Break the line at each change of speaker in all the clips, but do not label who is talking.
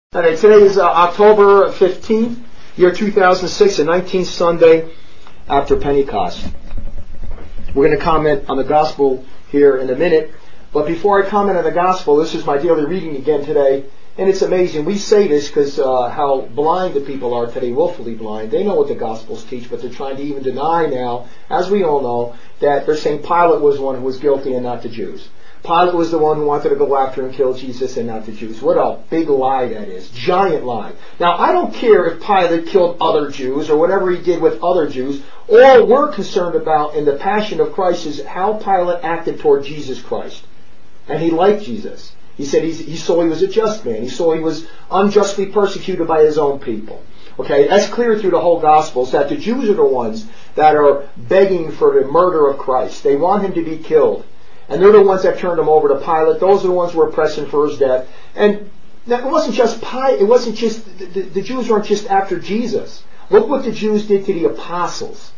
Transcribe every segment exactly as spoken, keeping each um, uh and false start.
All right, today is uh, October fifteenth, year two thousand six, the nineteenth Sunday after Pentecost. We're going to comment on the gospel here in a minute, but before I comment on the gospel, this is my daily reading again today, and it's amazing. We say this because uh, how blind the people are today, willfully blind. They know what the gospels teach, but they're trying to even deny now, as we all know, that they're saying Pilate was the one who was guilty and not the Jews. Pilate was the one who wanted to go after and kill Jesus and not the Jews. What a big lie that is. Giant lie. Now, I don't care if Pilate killed other Jews or whatever he did with other Jews. All we're concerned about in the Passion of Christ is how Pilate acted toward Jesus Christ. And he liked Jesus. He said he's, he saw he was a just man. He saw he was unjustly persecuted by his own people. Okay, that's clear through the whole Gospels that the Jews are the ones that are begging for the murder of Christ. They want him to be killed. And they're the ones that turned him over to Pilate. Those are the ones who were pressing for his death. And it wasn't just Pilate. It wasn't just the, the Jews weren't just after Jesus. Look what the Jews did to the apostles.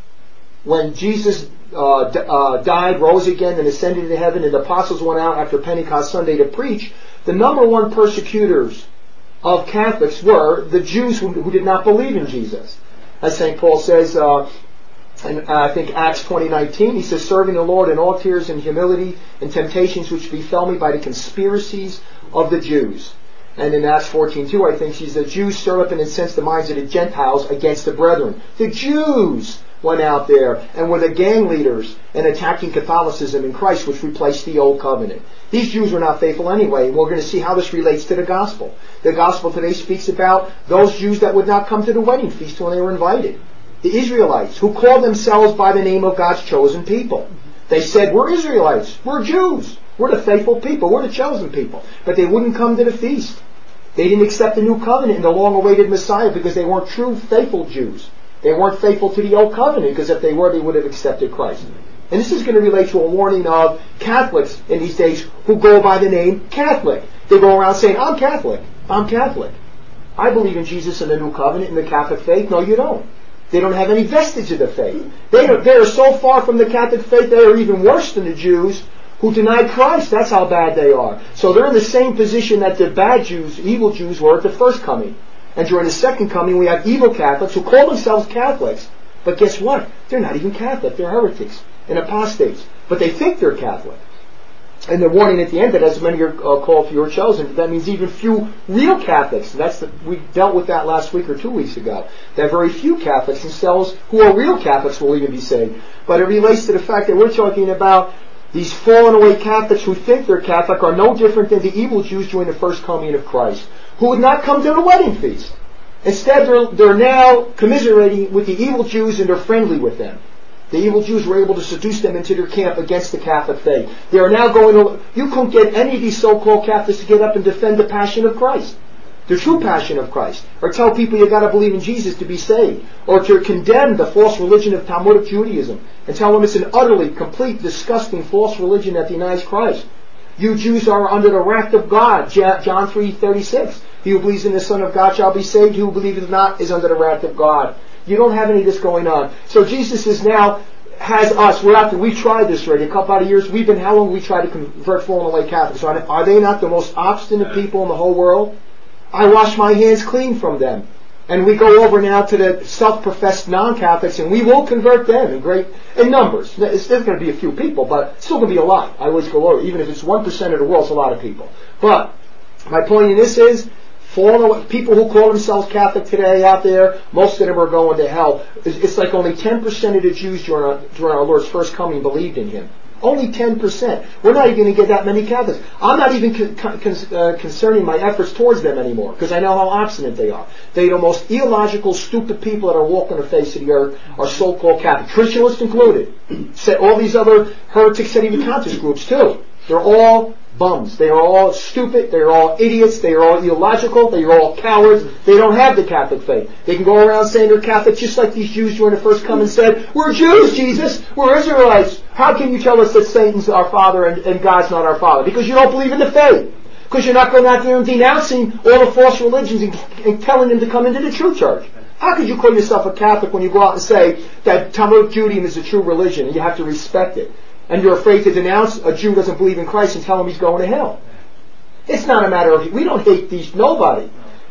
When Jesus uh, d- uh, died, rose again, and ascended into heaven, and the apostles went out after Pentecost Sunday to preach, the number one persecutors of Catholics were the Jews who, who did not believe in Jesus. As Saint Paul says, uh, And uh, I think Acts twenty nineteen, he says, serving the Lord in all tears and humility and temptations which befell me by the conspiracies of the Jews. And in Acts fourteen two, I think, he says, the Jews stirred up and incensed the minds of the Gentiles against the brethren. The Jews went out there and were the gang leaders in attacking Catholicism in Christ, which replaced the Old Covenant. These Jews were not faithful anyway, and we're going to see how this relates to the gospel. The gospel today speaks about those Jews that would not come to the wedding feast when they were invited. The Israelites, who called themselves by the name of God's chosen people. They said, we're Israelites, we're Jews, we're the faithful people, we're the chosen people. But they wouldn't come to the feast. They didn't accept the new covenant and the long-awaited Messiah because they weren't true, faithful Jews. They weren't faithful to the old covenant because if they were, they would have accepted Christ. And this is going to relate to a warning of Catholics in these days who go by the name Catholic. They go around saying, I'm Catholic, I'm Catholic. I believe in Jesus and the new covenant and the Catholic faith. No, you don't. They don't have any vestige of the faith. They are, they are so far from the Catholic faith, they are even worse than the Jews who denied Christ. That's how bad they are. So they're in the same position that the bad Jews, evil Jews, were at the first coming. And during the second coming, we have evil Catholics who call themselves Catholics. But guess what? They're not even Catholic. They're heretics and apostates. But they think they're Catholic. And the warning at the end that as many are uh, called, few are chosen. That means even few real Catholics. That's the, we dealt with that last week or two weeks ago. That very few Catholics themselves who are real Catholics will even be saved. But it relates to the fact that we're talking about these fallen away Catholics who think they're Catholic are no different than the evil Jews during the first coming of Christ, who would not come to the wedding feast. Instead, they're, they're now commiserating with the evil Jews and they're friendly with them. The evil Jews were able to seduce them into their camp against the Catholic faith. They are now going to... You couldn't get any of these so-called Catholics to get up and defend the Passion of Christ. The true Passion of Christ. Or tell people you got to believe in Jesus to be saved. Or to condemn the false religion of Talmudic Judaism. And tell them it's an utterly, complete, disgusting false religion that denies Christ. You Jews are under the wrath of God. John three thirty-six. He who believes in the Son of God shall be saved. He who believeth not is under the wrath of God. You don't have any of this going on. So Jesus is now, has us, we're after, we tried this already, a couple of years, we've been, how long have we tried to convert fallen away Catholics? Are, are they not the most obstinate people in the whole world? I wash my hands clean from them. And we go over now to the self-professed non-Catholics, and we will convert them in great, in numbers. It's, there's going to be a few people, but it's still going to be a lot. I always go over, even if it's one percent of the world, it's a lot of people. But, my point in this is, fallen people who call themselves Catholic today out there, most of them are going to hell. It's like only ten percent of the Jews during our, during our Lord's first coming believed in Him. Only ten percent. We're not even going to get that many Catholics. I'm not even con- con- uh, concerning my efforts towards them anymore, because I know how obstinate they are. They're the most illogical, stupid people that are walking the face of the earth, are so-called Catholic. Christianists included. All these other heretic sedevacantist groups too. They're all bums. They are all stupid. They are all idiots. They are all illogical. They are all cowards. They don't have the Catholic faith. They can go around saying they're Catholic just like these Jews during the first coming said, we're Jews, Jesus. We're Israelites. How can you tell us that Satan's our father and, and God's not our father? Because you don't believe in the faith. Because you're not going out there and denouncing all the false religions and, and telling them to come into the true church. How could you call yourself a Catholic when you go out and say that Talmudic Judaism is a true religion and you have to respect it? And you're afraid to denounce a Jew who doesn't believe in Christ and tell him he's going to hell. It's not a matter of, we don't hate these, nobody.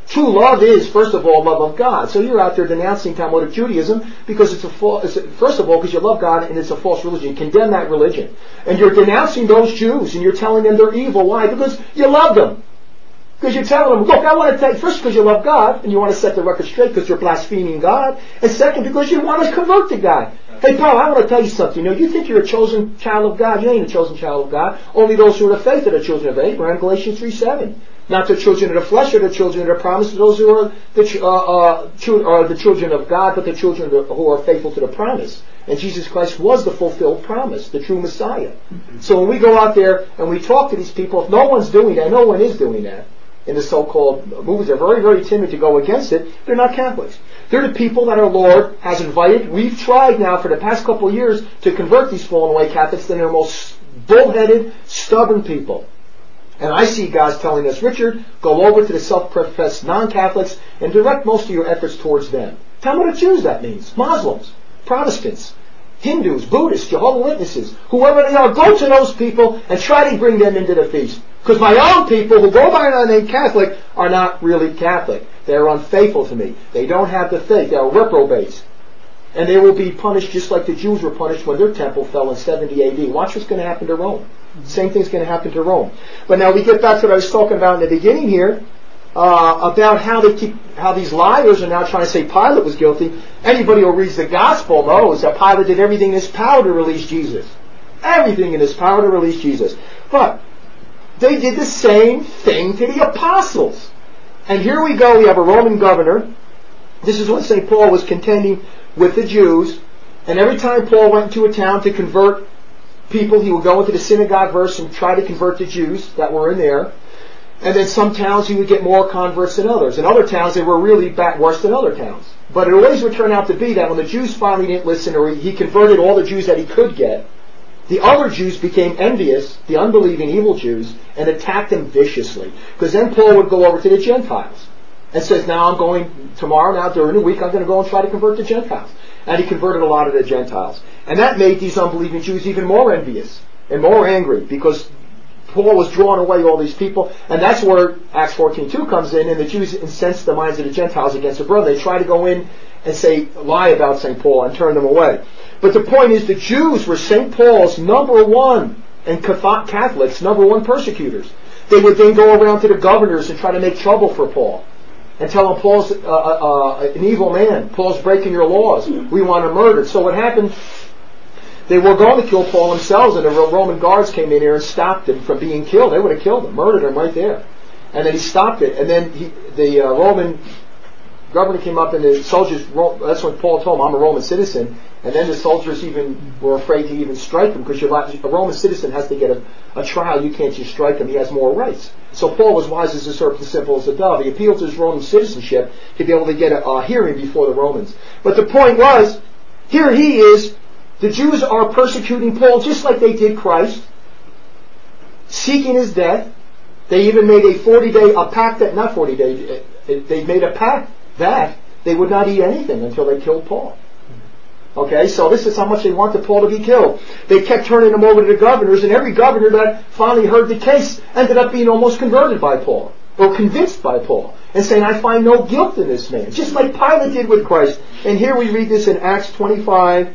True love is, first of all, love of God. So you're out there denouncing Talmudic Judaism because it's a false, first of all, because you love God and it's a false religion. Condemn that religion. And you're denouncing those Jews and you're telling them they're evil. Why? Because you love them. Because you're telling them, look, I want to tell you, first because you love God and you want to set the record straight because you're blaspheming God. And second, because you want to convert to God. Hey, Paul, I want to tell you something. You know, you think you're a chosen child of God. You ain't a chosen child of God. Only those who are the faith are the children of Abraham. Galatians three seven. Not the children of the flesh are the children of the promise, those who are the, uh, uh, ch- are the children of God, but the children who are faithful to the promise. And Jesus Christ was the fulfilled promise, the true Messiah. So when we go out there and we talk to these people, if no one's doing that, no one is doing that in the so-called movements, they're very, very timid to go against it, they're not Catholics. They're the people that our Lord has invited. We've tried now for the past couple of years to convert these fallen away Catholics. They're the most bullheaded, stubborn people. And I see God's telling us, Richard, go over to the self-professed non-Catholics and direct most of your efforts towards them. Talmudic Jews, that means. Muslims, Protestants, Hindus, Buddhists, Jehovah's Witnesses, whoever they are, go to those people and try to bring them into the feast. Because my own people who go by the name Catholic are not really Catholic. They're unfaithful to me. They don't have the faith. They're reprobates. And they will be punished just like the Jews were punished when their temple fell in seventy A D. Watch what's going to happen to Rome. Same thing's going to happen to Rome. But now we get back to what I was talking about in the beginning here, uh, about how they keep, how these liars are now trying to say Pilate was guilty. Anybody who reads the gospel knows that Pilate did everything in his power to release Jesus. Everything in his power to release Jesus. But they did the same thing to the apostles. And here we go, we have a Roman governor. This is when Saint Paul was contending with the Jews. And every time Paul went into a town to convert people, he would go into the synagogue verse and try to convert the Jews that were in there. And then some towns he would get more converts than others. In other towns they were really bad, worse than other towns. But it always would turn out to be that when the Jews finally didn't listen, or he converted all the Jews that he could get, the other Jews became envious, the unbelieving evil Jews, and attacked them viciously. Because then Paul would go over to the Gentiles and says, now I'm going, tomorrow, now during the week, I'm going to go and try to convert the Gentiles. And he converted a lot of the Gentiles. And that made these unbelieving Jews even more envious and more angry because Paul was drawing away all these people. And that's where Acts fourteen two comes in, and the Jews incense the minds of the Gentiles against their brother. They try to go in and say, lie about Saint Paul and turn them away. But the point is, the Jews were Saint Paul's number one, and Catholics' number one persecutors. They would then go around to the governors and try to make trouble for Paul. And tell him Paul's uh, uh, an evil man. Paul's breaking your laws. We want him murdered. So what happened? They were going to kill Paul themselves, and the Roman guards came in here and stopped him from being killed. They would have killed him, murdered him right there. And then he stopped it. And then he, the uh, Roman governor came up, and the soldiers, that's when Paul told him, I'm a Roman citizen. And then the soldiers even were afraid to even strike him, because a Roman citizen has to get a, a trial. You can't just strike him. He has more rights. So Paul was wise as a serpent, simple as a dove. He appealed to his Roman citizenship to be able to get a, a hearing before the Romans. But the point was, here he is, the Jews are persecuting Paul just like they did Christ, seeking his death. They even made a forty-day, a pact that, not forty days, they made a pact that they would not eat anything until they killed Paul. Okay, so this is how much they wanted Paul to be killed. They kept turning him over to the governors, and every governor that finally heard the case ended up being almost converted by Paul, or convinced by Paul, and saying, I find no guilt in this man, just like Pilate did with Christ. And here we read this in Acts twenty-five,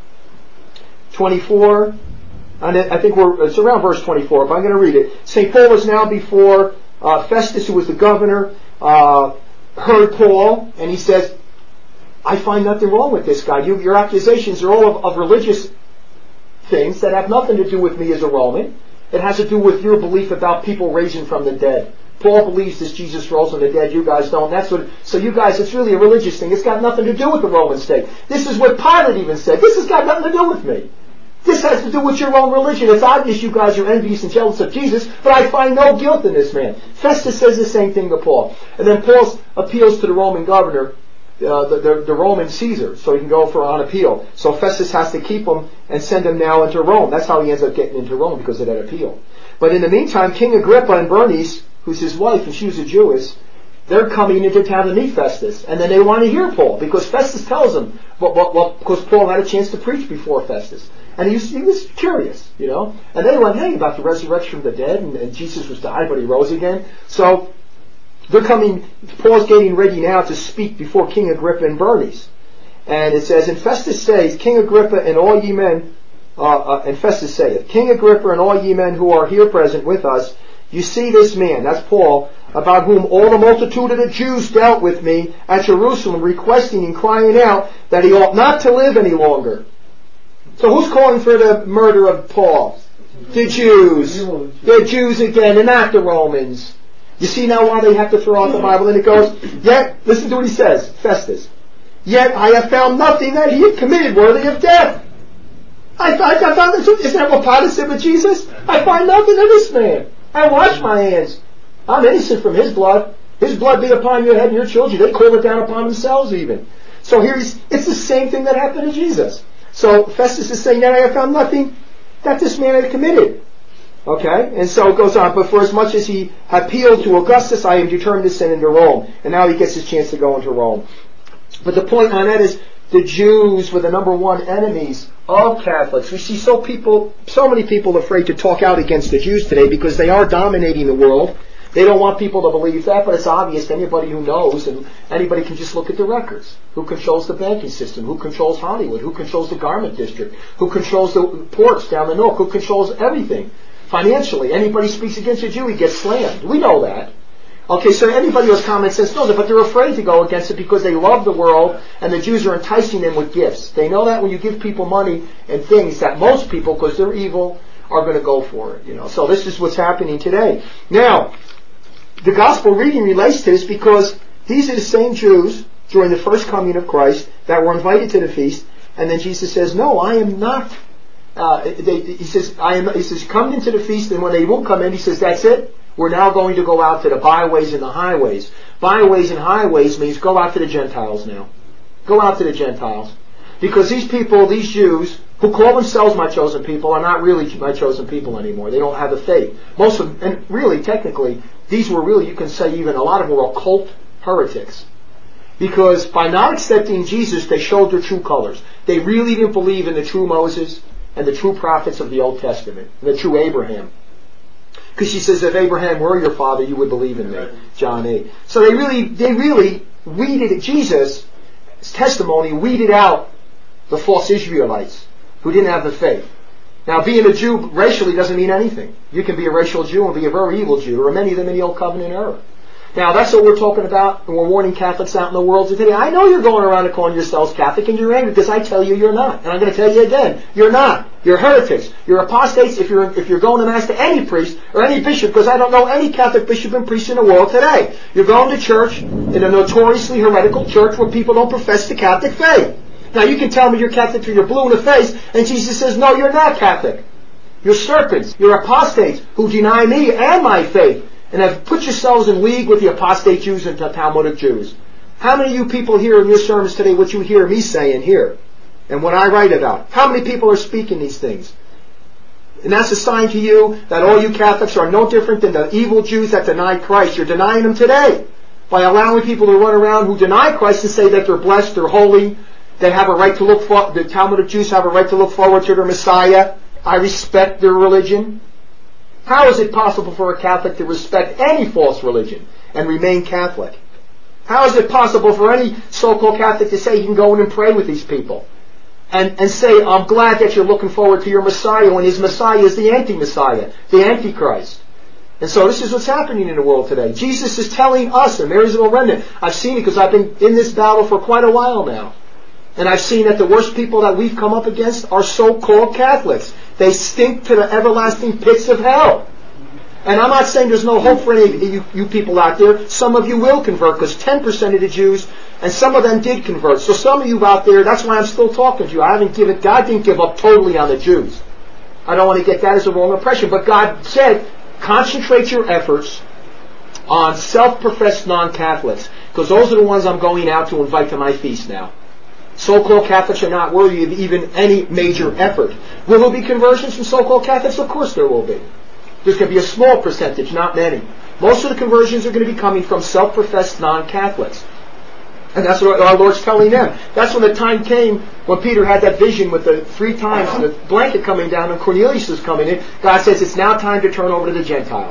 twenty-four, and I think we're, it's around verse twenty-four, but I'm going to read it. Saint Paul was now before uh, Festus, who was the governor, uh, heard Paul, and he says, I find nothing wrong with this guy. You, your accusations are all of, of religious things that have nothing to do with me as a Roman. It has to do with your belief about people raising from the dead. Paul believes this Jesus rose from the dead. You guys don't. That's what. So you guys, it's really a religious thing. It's got nothing to do with the Roman state. This is what Pilate even said. This has got nothing to do with me. This has to do with your own religion. It's obvious you guys are envious and jealous of Jesus, but I find no guilt in this man. Festus says the same thing to Paul. And then Paul appeals to the Roman governor, Uh, the, the, the Roman Caesar, so he can go for on appeal. So Festus has to keep him and send him now into Rome. That's how he ends up getting into Rome, because of that appeal. But in the meantime, King Agrippa and Bernice, who's his wife, and she was a Jewess, they're coming into town to meet Festus. And then they want to hear Paul, because Festus tells them, well, well, well because Paul had a chance to preach before Festus. And he was, he was curious, you know. And they went, hey, about the resurrection of the dead, and, and Jesus was died, but he rose again. So they're coming, Paul's getting ready now to speak before King Agrippa and Bernice. And it says, and Festus says, King Agrippa and all ye men, uh, uh, and Festus saith, King Agrippa and all ye men who are here present with us, you see this man, that's Paul, about whom all the multitude of the Jews dealt with me at Jerusalem, requesting and crying out that he ought not to live any longer. So who's calling for the murder of Paul? The Jews. The Jews again, and not the Romans. You see now why they have to throw out the Bible? And it goes, yet, listen to what he says, Festus. Yet I have found nothing that he had committed worthy of death. I, I, I found this, isn't that what Pilate said with Jesus? I find nothing in this man. I wash my hands. I'm innocent from his blood. His blood be upon your head and your children. They call it down upon themselves even. So here he's, it's the same thing that happened to Jesus. So Festus is saying that I have found nothing that this man had committed. Okay? And so it goes on. But for as much as he appealed to Augustus, I am determined to send him to Rome. And now he gets his chance to go into Rome. But the point on that is the Jews were the number one enemies of Catholics. We see so people, so many people afraid to talk out against the Jews today because they are dominating the world. They don't want people to believe that, but it's obvious to anybody who knows, and anybody can just look at the records. Who controls the banking system? Who controls Hollywood? Who controls the garment district? Who controls the ports down the north? Who controls everything? Financially, anybody speaks against a Jew, he gets slammed. We know that. Okay, so anybody who has common sense knows it, but they're afraid to go against it because they love the world and the Jews are enticing them with gifts. They know that when you give people money and things, that most people, because they're evil, are going to go for it. You know, so this is what's happening today. Now, the gospel reading relates to this because these are the same Jews during the first coming of Christ that were invited to the feast, and then Jesus says, "No, I am not." Uh, they, he says, "I am." He says, "Come into the feast," and when they won't come in, he says, "That's it. We're now going to go out to the byways and the highways." Byways and highways means go out to the Gentiles now. Go out to the Gentiles. Because these people, these Jews, who call themselves my chosen people, are not really my chosen people anymore. They don't have the faith. Most of them, and really, technically, these were really, you can say even, a lot of them were occult heretics. Because by not accepting Jesus, they showed their true colors. They really didn't believe in the true Moses and the true prophets of the Old Testament, and the true Abraham. Because she says, if Abraham were your father, you would believe in me. John eight. So they really, they really weeded, Jesus' testimony weeded out the false Israelites who didn't have the faith. Now, being a Jew racially doesn't mean anything. You can be a racial Jew and be a very evil Jew, or many of them in the Old Covenant era. Now, that's what we're talking about, and we're warning Catholics out in the world today. I know you're going around and calling yourselves Catholic, and you're angry because I tell you you're not. And I'm going to tell you again, you're not. You're heretics. You're apostates if you're if you're going to Mass to any priest or any bishop, because I don't know any Catholic bishop and priest in the world today. You're going to church in a notoriously heretical church where people don't profess the Catholic faith. Now, you can tell me you're Catholic till you're blue in the face, and Jesus says, no, you're not Catholic. You're serpents. You're apostates who deny me and my faith, and have put yourselves in league with the apostate Jews and the Talmudic Jews. How many of you people hear in your sermons today what you hear me saying here and what I write about? How many people are speaking these things? And that's a sign to you that all you Catholics are no different than the evil Jews that denied Christ. You're denying them today by allowing people to run around who deny Christ and say that they're blessed, they're holy, they have a right to look for, the Talmudic Jews have a right to look forward to their Messiah. I respect their religion. How is it possible for a Catholic to respect any false religion and remain Catholic? How is it possible for any so-called Catholic to say he can go in and pray with these people and, and say, I'm glad that you're looking forward to your Messiah, when his Messiah is the anti-Messiah, the Antichrist? And so this is what's happening in the world today. Jesus is telling us, and Mary's little remnant, I've seen it because I've been in this battle for quite a while now. And I've seen that the worst people that we've come up against are so-called Catholics. They stink to the everlasting pits of hell. And I'm not saying there's no hope for any of you, you people out there. Some of you will convert, because ten percent of the Jews, and some of them did convert. So some of you out there, that's why I'm still talking to you. I haven't given, God didn't give up totally on the Jews. I don't want to get that as a wrong impression. But God said, concentrate your efforts on self-professed non-Catholics, because those are the ones I'm going out to invite to my feast now. So-called Catholics are not worthy of even any major effort. Will there be conversions from so-called Catholics? Of course there will be. There's going to be a small percentage, not many. Most of the conversions are going to be coming from self-professed non-Catholics. And that's what our Lord's telling them. That's when the time came when Peter had that vision with the three times the blanket coming down and Cornelius is coming in. God says it's now time to turn over to the Gentiles.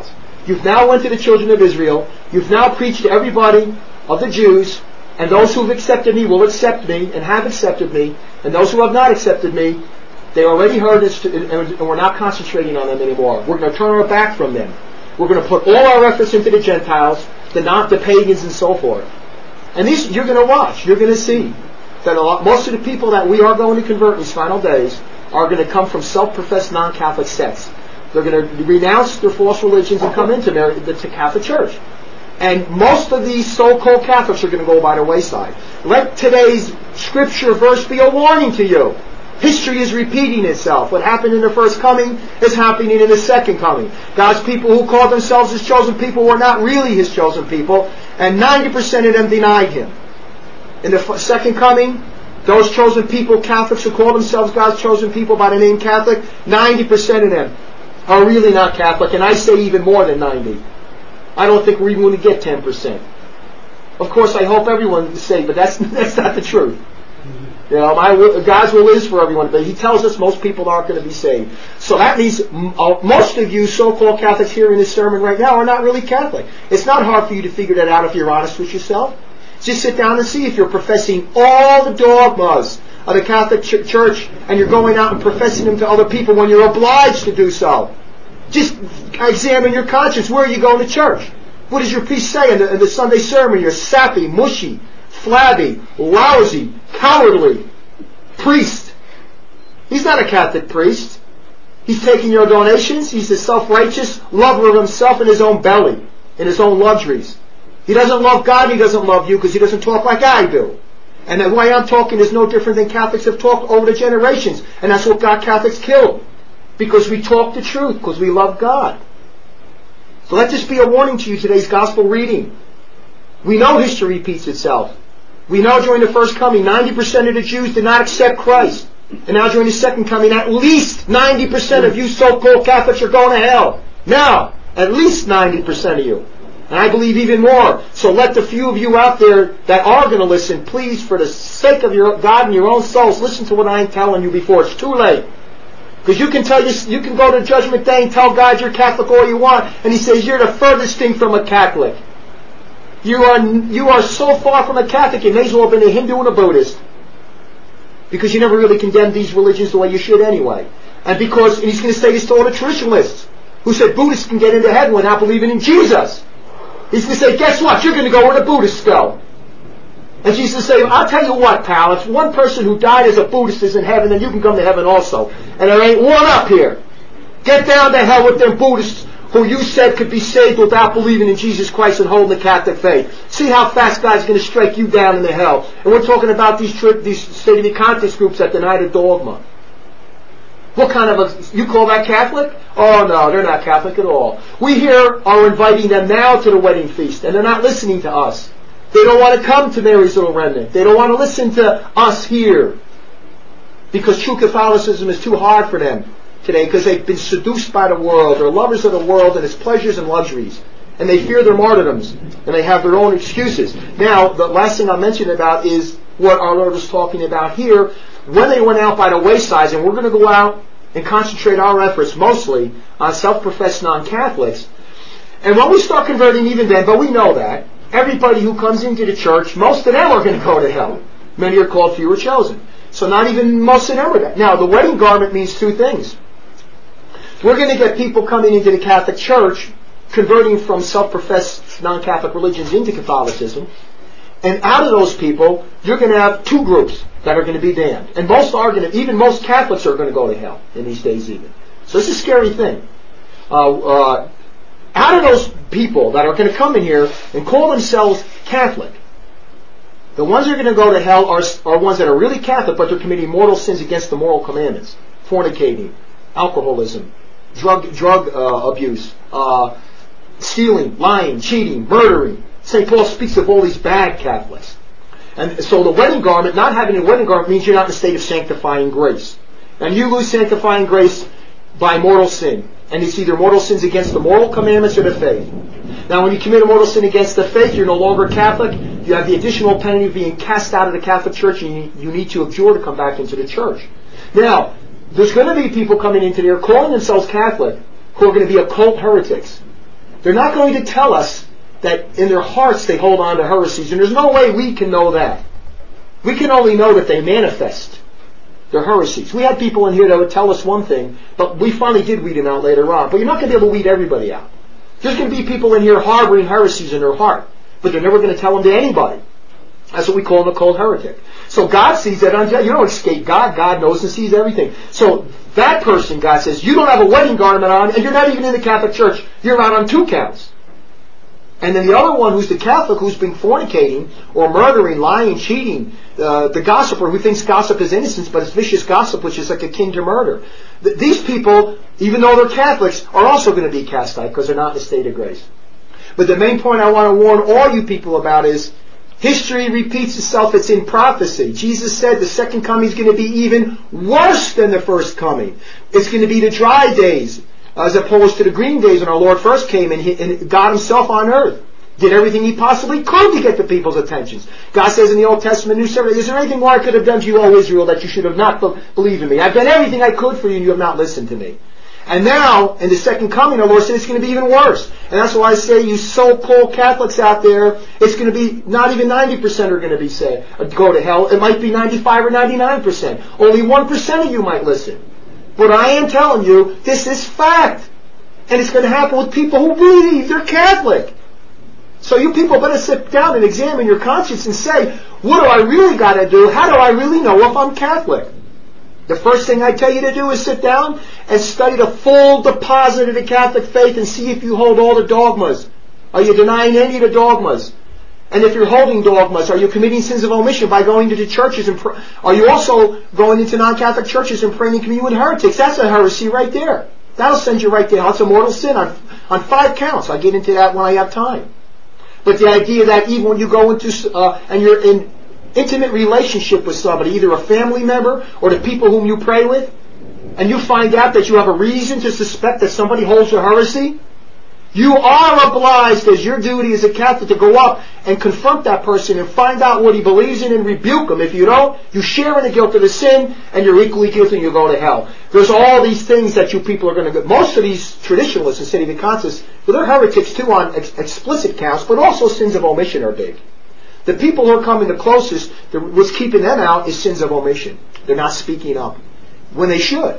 You've now went to the children of Israel. You've now preached to everybody of the Jews, and those who have accepted me will accept me and have accepted me, and those who have not accepted me, they already heard this, and we're not concentrating on them anymore. We're going to turn our back from them. We're going to put all our efforts into the Gentiles, the not the pagans, and so forth. And these, you're going to watch. You're going to see that a lot, most of the people that we are going to convert in these final days are going to come from self-professed non-Catholic sects. They're going to renounce their false religions and come into the Catholic Church. And most of these so-called Catholics are going to go by the wayside. Let today's scripture verse be a warning to you. History is repeating itself. What happened in the first coming is happening in the second coming. God's people who called themselves His chosen people were not really His chosen people, and ninety percent of them denied Him. In the second coming, those chosen people, Catholics who call themselves God's chosen people by the name Catholic, ninety percent of them are really not Catholic, and I say even more than ninety. I don't think we're even going to get ten percent. Of course, I hope everyone is saved, but that's that's not the truth. You know, my will, God's will is for everyone, but He tells us most people aren't going to be saved. So that means uh, most of you so-called Catholics hearing this sermon right now are not really Catholic. It's not hard for you to figure that out if you're honest with yourself. Just sit down and see if you're professing all the dogmas of the Catholic ch- Church and you're going out and professing them to other people when you're obliged to do so. Just examine your conscience. Where are you going to church? What does your priest say in the, in the Sunday sermon? You're sappy, mushy, flabby, lousy, cowardly priest. He's not a Catholic priest. He's taking your donations. He's a self-righteous lover of himself and his own belly and his own luxuries. He doesn't love God. He doesn't love you because he doesn't talk like I do. And the way I'm talking is no different than Catholics have talked over the generations. And that's what got Catholics killed. Because we talk the truth. Because we love God. So let this be a warning to you, today's gospel reading. We know history repeats itself. We know during the first coming, ninety percent of the Jews did not accept Christ. And now during the second coming, at least ninety percent of you so-called Catholics are going to hell. Now, at least ninety percent of you. And I believe even more. So let the few of you out there that are going to listen, please, for the sake of your God and your own souls, listen to what I'm telling you before it's too late. Because you can tell you, you can go to Judgment Day and tell God you're Catholic all you want, and He says you're the furthest thing from a Catholic. You are you are so far from a Catholic, you may as well have been a Hindu and a Buddhist. Because you never really condemned these religions the way you should anyway. And because, and He's going to say this to all the traditionalists, who said Buddhists can get into heaven without believing in Jesus. He's going to say, guess what? You're going to go where the Buddhists go. And Jesus will say, I'll tell you what, pal, if one person who died as a Buddhist is in heaven, then you can come to heaven also. And there ain't one up here. Get down to hell with them Buddhists who you said could be saved without believing in Jesus Christ and holding the Catholic faith. See how fast God's going to strike you down into hell. And we're talking about these tri- these State of the Contest groups that deny the dogma. What kind of a... You call that Catholic? Oh no, they're not Catholic at all. We here are inviting them now to the wedding feast, and they're not listening to us. They don't want to come to Mary's Little Remnant. They don't want to listen to us here. Because true Catholicism is too hard for them today, because they've been seduced by the world. They're lovers of the world and its pleasures and luxuries. And they fear their martyrdoms. And they have their own excuses. Now, the last thing I'll mention about is what our Lord is talking about here. When they went out by the wayside, and we're going to go out and concentrate our efforts mostly on self-professed non-Catholics. And when we start converting even then, but we know that, everybody who comes into the church, most of them are going to go to hell. Many are called, few are chosen. So not even most of them are that. Now, the wedding garment means two things. We're going to get people coming into the Catholic Church, converting from self-professed non-Catholic religions into Catholicism. And out of those people, you're going to have two groups that are going to be damned. And most are going to, even most Catholics are going to go to hell in these days even. So it's a scary thing. Uh, uh, out of those people that are going to come in here and call themselves Catholic, the ones that are going to go to hell are, are ones that are really Catholic, but they're committing mortal sins against the moral commandments. Fornicating, alcoholism, drug drug uh, abuse, uh, stealing, lying, cheating, murdering. Saint Paul speaks of all these bad Catholics. And so the wedding garment, not having a wedding garment, means you're not in a state of sanctifying grace. And you lose sanctifying grace by mortal sin. And it's either mortal sins against the moral commandments or the faith. Now when you commit a mortal sin against the faith, you're no longer Catholic. You have the additional penalty of being cast out of the Catholic Church, and you need to abjure to come back into the church. Now, there's going to be people coming into there calling themselves Catholic who are going to be occult heretics. They're not going to tell us that in their hearts they hold on to heresies, and there's no way we can know that. We can only know that they manifest their heresies. We had people in here that would tell us one thing, but we finally did weed them out later on. But you're not going to be able to weed everybody out. There's going to be people in here harboring heresies in their heart, but they're never going to tell them to anybody. That's what we call a cold heretic. So God sees that on you don't escape God. God knows and sees everything. So that person, God says, you don't have a wedding garment on, and you're not even in the Catholic Church. You're out on two counts. And then the other one, who's the Catholic, who's been fornicating or murdering, lying, cheating, uh, the gossiper who thinks gossip is innocence, but it's vicious gossip, which is like akin to murder. Th- these people, even though they're Catholics, are also going to be cast out because they're not in a state of grace. But the main point I want to warn all you people about is history repeats itself. It's in prophecy. Jesus said the second coming is going to be even worse than the first coming. It's going to be the dry days, as opposed to the green days when our Lord first came and, he, and God himself on earth did everything he possibly could to get the people's attentions. God says in the Old Testament, New Testament, is there anything more I could have done to you, O Israel, that you should have not be- believed in me? I've done everything I could for you and you have not listened to me. And now, in the second coming, our Lord said it's going to be even worse. And that's why I say, you so-called Catholics out there, it's going to be, not even ninety percent are going to be saved, go to hell. It might be ninety-five or ninety-nine percent. Only one percent of you might listen. But I am telling you, this is fact. And it's going to happen with people who believe they're Catholic. So you people better sit down and examine your conscience and say, what do I really got to do? How do I really know if I'm Catholic? The first thing I tell you to do is sit down and study the full deposit of the Catholic faith and see if you hold all the dogmas. Are you denying any of the dogmas? And if you're holding dogmas, are you committing sins of omission by going to the churches and pr- are you also going into non-Catholic churches and praying in communion with heretics? That's a heresy right there. That'll send you right there. That's a mortal sin on, on five counts. I'll get into that when I have time. But the idea that even when you go into, uh, and you're in intimate relationship with somebody, either a family member or the people whom you pray with, and you find out that you have a reason to suspect that somebody holds a heresy, you are obliged, as your duty as a Catholic, to go up and confront that person and find out what he believes in and rebuke him. If you don't, you share in the guilt of the sin, and you're equally guilty and you go to hell. There's all these things that you people are going to get. Most of these traditionalists in City of Conscience, well, they're heretics too on ex- explicit counts, but also sins of omission are big. The people who are coming the closest, the, what's keeping them out is sins of omission. They're not speaking up when they should.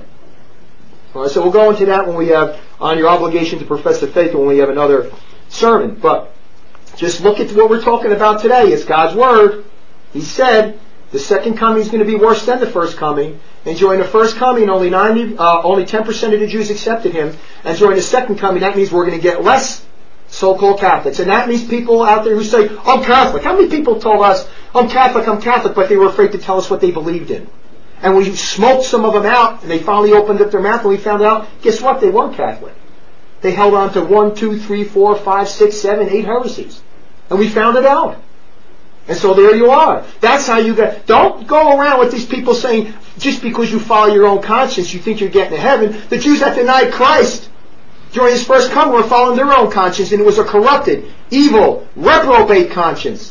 All right, so we'll go into that when we have on your obligation to profess the faith when we have another sermon. But just look at what we're talking about today. It's God's Word. He said the second coming is going to be worse than the first coming. And during the first coming, only ninety, uh, only ten percent of the Jews accepted him. And during the second coming, that means we're going to get less so-called Catholics. And that means people out there who say, I'm Catholic. How many people told us, I'm Catholic, I'm Catholic, but they were afraid to tell us what they believed in? And we smoked some of them out, and they finally opened up their mouth, and we found out, guess what? They weren't Catholic. They held on to one, two, three, four, five, six, seven, eight heresies. And we found it out. And so there you are. That's how you get... Don't go around with these people saying, just because you follow your own conscience, you think you're getting to heaven. The Jews that denied Christ during his first coming were following their own conscience, and it was a corrupted, evil, reprobate conscience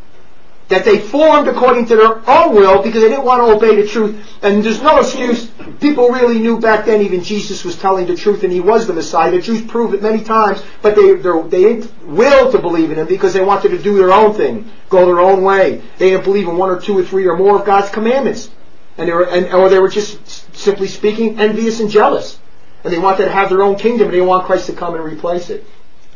that they formed according to their own will because they didn't want to obey the truth. And there's no excuse. People really knew back then even Jesus was telling the truth and he was the Messiah. The Jews proved it many times, but they they didn't will to believe in him because they wanted to do their own thing, go their own way. They didn't believe in one or two or three or more of God's commandments. And they were, and, or they were just simply speaking envious and jealous. And they wanted to have their own kingdom and they didn't want Christ to come and replace it.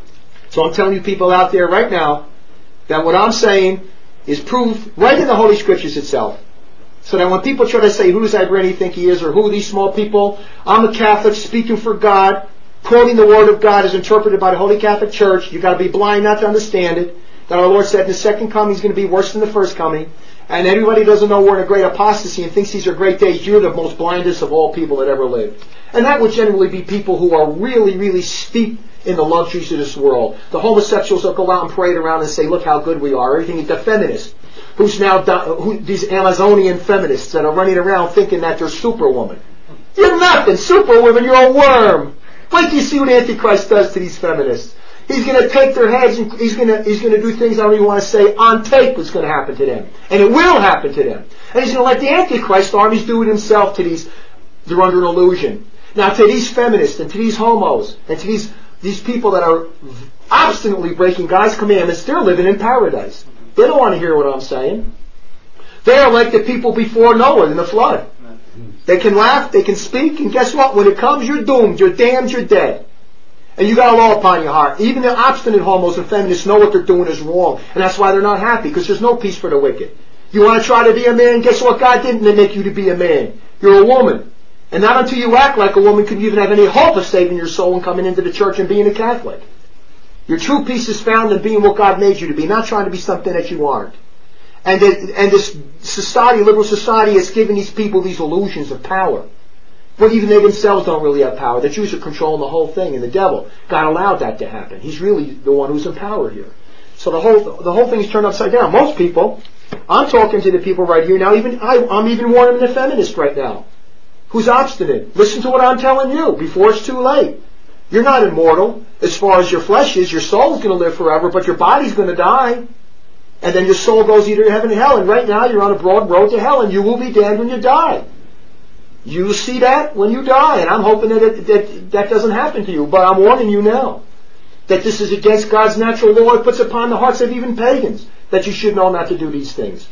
So I'm telling you people out there right now that what I'm saying is proved right in the Holy Scriptures itself. So that when people try to say, who does Ibrani think he is, or who are these small people, I'm a Catholic speaking for God, quoting the Word of God as interpreted by the Holy Catholic Church. You've got to be blind not to understand it. That our Lord said the second coming is going to be worse than the first coming. And everybody doesn't know we're in a great apostasy and thinks these are great days. You're the most blindest of all people that ever lived. And that would generally be people who are really, really steeped in the luxuries of this world. The homosexuals will go out and parade around and say, look how good we are. Everything. The feminists, who's now who, these Amazonian feminists that are running around thinking that they're superwoman. You're nothing, superwoman. You're a worm. Wait till you see what Antichrist does to these feminists. He's going to take their heads and he's going to he's going to do things I don't even want to say on tape. What's going to happen to them, and it will happen to them. And he's going to let the Antichrist armies do it himself to these. They're under an illusion. Now, to these feminists and to these homos and to these these people that are obstinately breaking God's commandments, they're living in paradise. They don't want to hear what I'm saying. They are like the people before Noah in the flood. They can laugh, they can speak, and guess what? When it comes, you're doomed, you're damned, you're dead. And you got a law upon your heart. Even the obstinate homos and feminists know what they're doing is wrong. And that's why they're not happy, because there's no peace for the wicked. You want to try to be a man? Guess what? God didn't make you to be a man. You're a woman. And not until you act like a woman can you even have any hope of saving your soul and coming into the church and being a Catholic. Your true peace is found in being what God made you to be, not trying to be something that you aren't. And, the, and this society, liberal society, has given these people these illusions of power. But even they themselves don't really have power. The Jews are controlling the whole thing, and the devil, God allowed that to happen. He's really the one who's in power here. So the whole the whole thing is turned upside down. Most people, I'm talking to the people right here now, even I, I'm even warning the feminist right now, who's obstinate. Listen to what I'm telling you before it's too late. You're not immortal as far as your flesh is. Your soul's going to live forever, but your body's going to die. And then your soul goes either to heaven or hell. And right now you're on a broad road to hell, and you will be damned when you die. You see that when you die, and I'm hoping that, it, that that doesn't happen to you. But I'm warning you now that this is against God's natural law. It puts upon the hearts of even pagans that you should know not to do these things.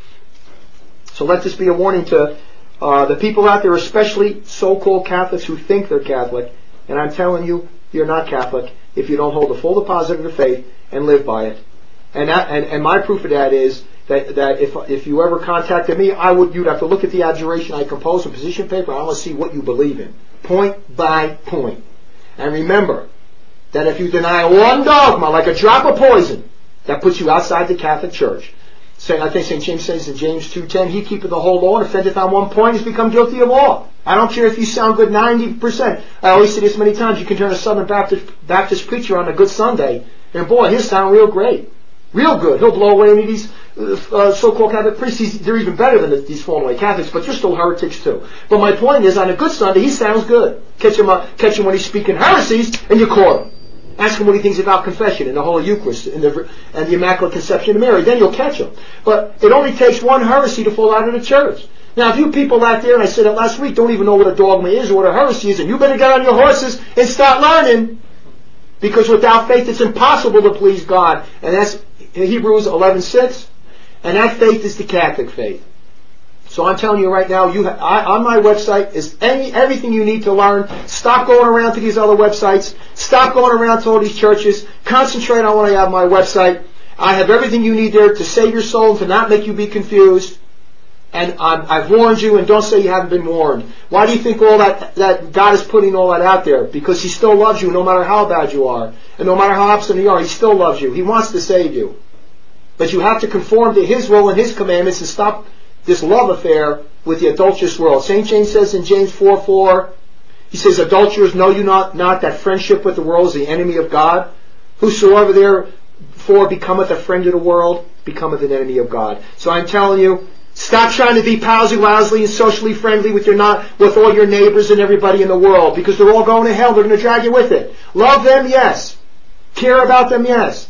So let this be a warning to uh, the people out there, especially so-called Catholics who think they're Catholic. And I'm telling you, you're not Catholic if you don't hold the full deposit of the faith and live by it. And, that, and and my proof of that is that that if if you ever contacted me, I would you'd have to look at the adjuration I composed in position paper. I want to see what you believe in, point by point. And remember that if you deny one dogma, like a drop of poison, that puts you outside the Catholic Church. So I think Saint James says in James two ten, he keepeth the whole law and offendeth on one point, has become guilty of all. I don't care if you sound good ninety percent. I always say this many times, you can turn a Southern Baptist Baptist preacher on a good Sunday, and boy, he'll sound real great. Real good. He'll blow away any of these uh, so-called Catholic priests. He's, they're even better than the, these fallen away Catholics, but they're still heretics too. But my point is, on a good Sunday, he sounds good. Catch him, uh, catch him when he's speaking heresies, and you caught him. Ask him what he thinks about confession and the Holy Eucharist and the, and the Immaculate Conception of Mary. Then you'll catch him. But it only takes one heresy to fall out of the church. Now, if you people out there, and I said it last week, don't even know what a dogma is or what a heresy is, and you better get on your horses and start learning. Because without faith, it's impossible to please God. And that's Hebrews eleven six, and that faith is the Catholic faith. So I'm telling you right now, you ha- I, on my website is any everything you need to learn. Stop going around to these other websites. Stop going around to all these churches. Concentrate on what I have on my website. I have everything you need there to save your soul and to not make you be confused. And um, I've warned you, and don't say you haven't been warned. Why do you think all that, that God is putting all that out there? Because He still loves you no matter how bad you are. And no matter how obstinate you are, He still loves you. He wants to save you. But you have to conform to His will and His commandments and stop this love affair with the adulterous world. Saint James says in James four four, he says, adulterers, know you not, not that friendship with the world is the enemy of God? Whosoever therefore becometh a friend of the world, becometh an enemy of God. So I'm telling you, stop trying to be palsy-lousy and socially friendly with your not with all your neighbors and everybody in the world, because they're all going to hell. They're going to drag you with it. Love them, yes. Care about them, yes.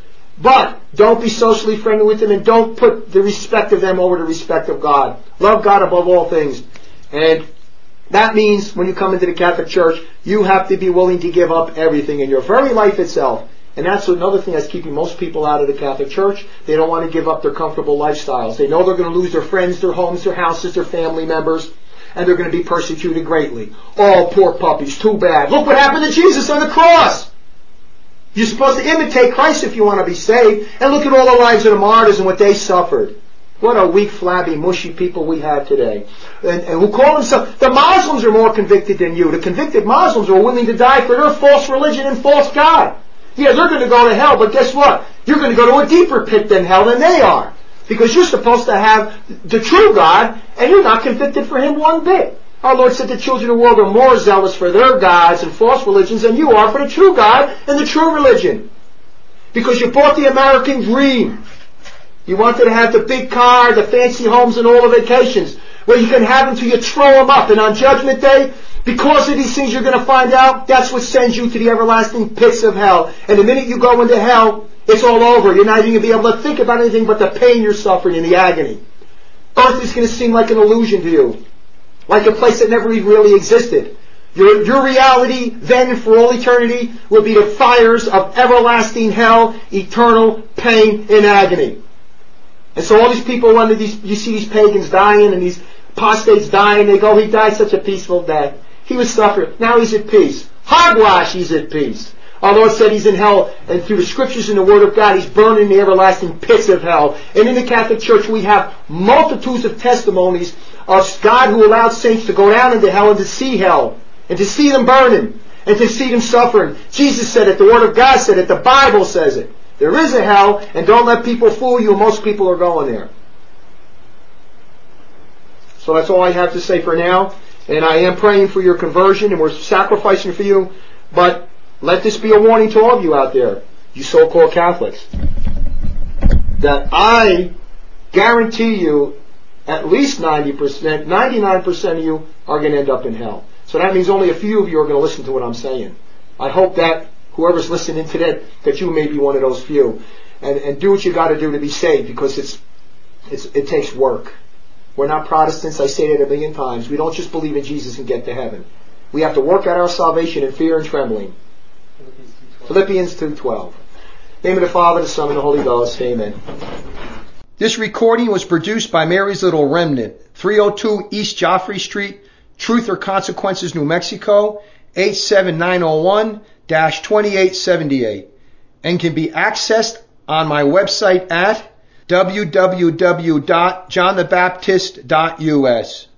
But don't be socially friendly with them, and don't put the respect of them over the respect of God. Love God above all things. And that means when you come into the Catholic Church, you have to be willing to give up everything in your very life itself. And that's another thing that's keeping most people out of the Catholic Church. They don't want to give up their comfortable lifestyles. They know they're going to lose their friends, their homes, their houses, their family members, and they're going to be persecuted greatly. Oh, poor puppies, too bad. Look what happened to Jesus on the cross. You're supposed to imitate Christ if you want to be saved. And look at all the lives of the martyrs and what they suffered. What a weak, flabby, mushy people we have today. And, and who call themselves... The Muslims are more convicted than you. The convicted Muslims are willing to die for their false religion and false God. Yeah, they're going to go to hell, but guess what? You're going to go to a deeper pit than hell than they are. Because you're supposed to have the true God, and you're not convicted for Him one bit. Our Lord said the children of the world are more zealous for their gods and false religions than you are for the true God and the true religion. Because you bought the American dream. You wanted to have the big car, the fancy homes, and all the vacations. Well, you can have them till you throw them up. And on Judgment Day, because of these things you're going to find out, that's what sends you to the everlasting pits of hell. And the minute you go into hell, it's all over. You're not even going to be able to think about anything but the pain you're suffering and the agony. Earth is going to seem like an illusion to you. Like a place that never even really existed. Your, your reality then for all eternity will be the fires of everlasting hell, eternal pain and agony. And so all these people, under these, you see these pagans dying and these apostates dying, they go, he died such a peaceful death. He was suffering. Now he's at peace. Hogwash, he's at peace. Although it said he's in hell, and through the scriptures and the word of God, he's burned in the everlasting pits of hell. And in the Catholic Church, we have multitudes of testimonies of God who allowed saints to go down into hell and to see hell, and to see them burning, and to see them suffering. Jesus said it, the word of God said it, the Bible says it. There is a hell, and don't let people fool you. Most people are going there. So that's all I have to say for now. And I am praying for your conversion, and we're sacrificing for you. But let this be a warning to all of you out there, you so-called Catholics, that I guarantee you at least ninety percent, ninety-nine percent of you are going to end up in hell. So that means only a few of you are going to listen to what I'm saying. I hope that whoever's listening to that, that you may be one of those few. And, and do what you got to do to be saved, because it's, it's, it takes work. We're not Protestants, I say that a million times. We don't just believe in Jesus and get to heaven. We have to work out our salvation in fear and trembling. Philippians two twelve. Name of the Father, the Son, and the Holy Ghost. Amen. This recording was produced by Mary's Little Remnant, three oh two East Joffrey Street, Truth or Consequences, New Mexico, eight seven nine oh one dash twenty-eight seventy-eight, and can be accessed on my website at w w w dot john the baptist dot u s.